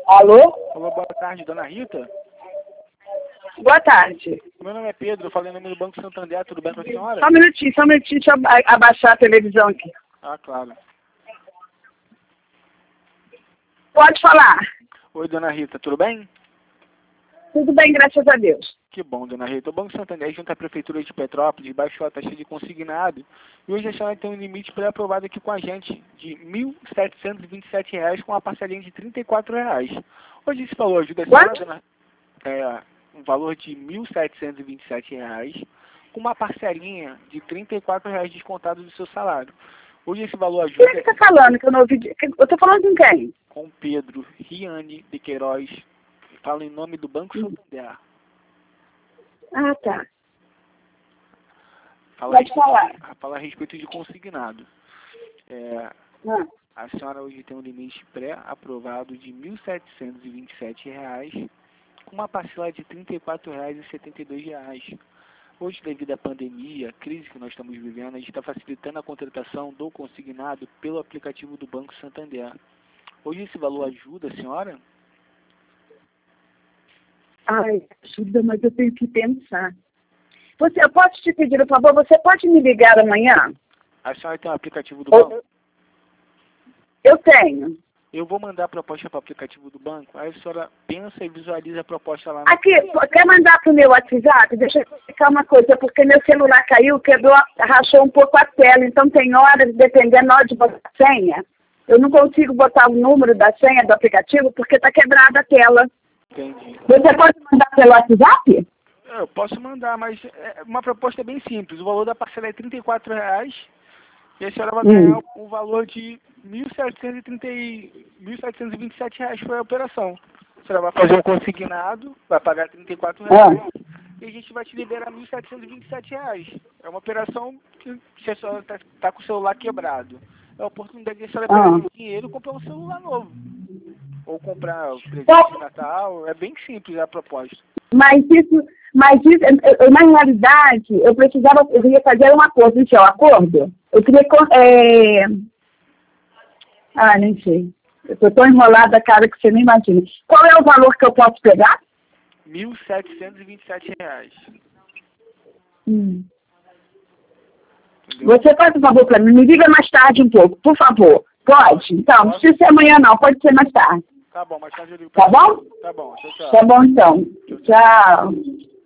Alô? Alô, boa tarde, dona Rita. Boa tarde. Meu nome é Pedro, eu falei em nome do Banco Santander, tudo bem com a senhora? Só um minutinho, deixa eu abaixar a televisão aqui. Ah, claro. Pode falar. Oi, dona Rita, tudo bem? Tudo bem, graças a Deus. Que bom, dona Rita. O Banco Santander, junto à Prefeitura de Petrópolis, baixou a taxa de consignado e hoje a senhora tem um limite pré-aprovado aqui com a gente de R$ 1.727 com uma parcelinha de R$ 34. Hoje esse valor ajuda a senhora, dona... um valor de R$ 1.727 com uma parcelinha de R$ 34 descontado do seu salário. Hoje esse valor ajuda... Quem é que está falando? Que eu não ouvi. Eu estou falando com quem? Com Pedro Riane de Queiroz. Falo em nome do Banco Santander. Ah, tá. Pode falar. Fala a respeito de consignado. A senhora hoje tem um limite pré-aprovado de R$ 1.727 com uma parcela de R$ 34,72. Hoje, devido à pandemia, a crise que nós estamos vivendo, a gente está facilitando a contratação do consignado pelo aplicativo do Banco Santander. Hoje esse valor ajuda a senhora? Ai, ajuda, mas eu tenho que pensar. Eu posso te pedir, por favor, você pode me ligar amanhã? A senhora tem o aplicativo do banco? Eu tenho. Eu vou mandar a proposta para o aplicativo do banco, aí a senhora pensa e visualiza a proposta lá. Aqui, quer mandar para o meu WhatsApp? Deixa eu explicar uma coisa, porque meu celular caiu, quebrou, rachou um pouco a tela, então tem horas, dependendo na hora de botar a senha, eu não consigo botar o número da senha do aplicativo porque está quebrada a tela. Entendi. Você pode mandar pelo WhatsApp? Eu posso mandar, mas uma proposta bem simples. O valor da parcela é R$ 34 e a senhora vai ganhar um valor de R$ 1.727 foi a operação. A senhora vai fazer um consignado, vai pagar R$ 34 e a gente vai te liberar R$ 1.727. É uma operação que se a senhora está com o celular quebrado, é a oportunidade de a senhora pegar dinheiro e comprar um celular novo. Ou comprar o presente de Natal, é bem simples a proposta. Mas isso, na realidade, eu ia fazer um acordo. Isso é um acordo? Eu queria, nem sei. Eu estou tão enrolada, cara, que você nem imagina. Qual é o valor que eu posso pegar? R$ 1.727. Você faz um favor para mim, me liga mais tarde um pouco, por favor. Pode? Então, não precisa ser amanhã não, pode ser mais tarde. Tá bom, mais tarde eu ligo. Tá bom? Tá bom, tchau, tchau. Tá bom então. Tchau.